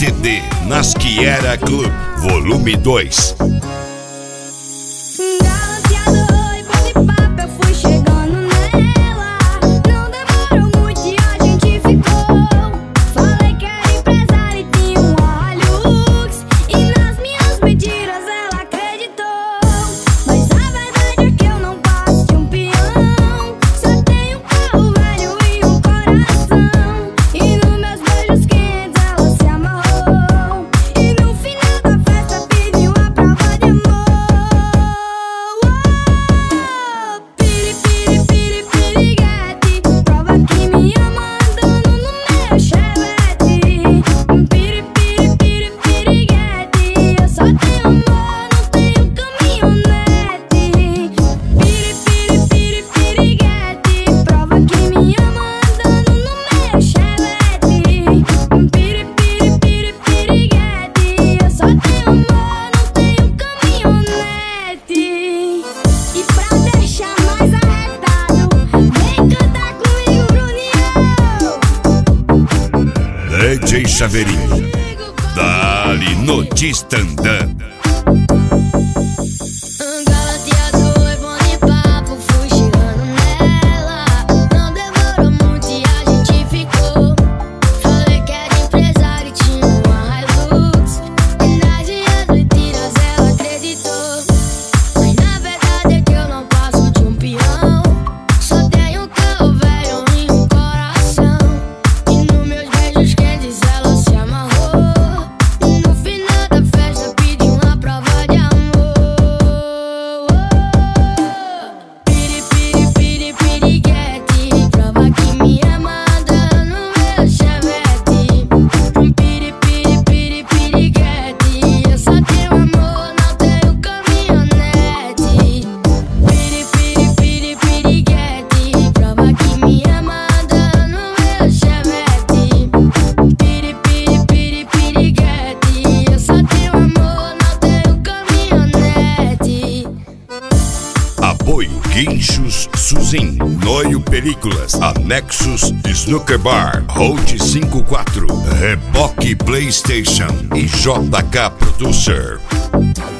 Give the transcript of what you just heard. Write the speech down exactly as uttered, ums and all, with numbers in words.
C D Nasciera Club, volume dois. D J Chaveirinho, dali no Distandã. Apoio Guinchos Suzin, Noio Películas, Anexos Snooker Bar, Road cinquenta e quatro, Reboque PlayStation e J K Producer.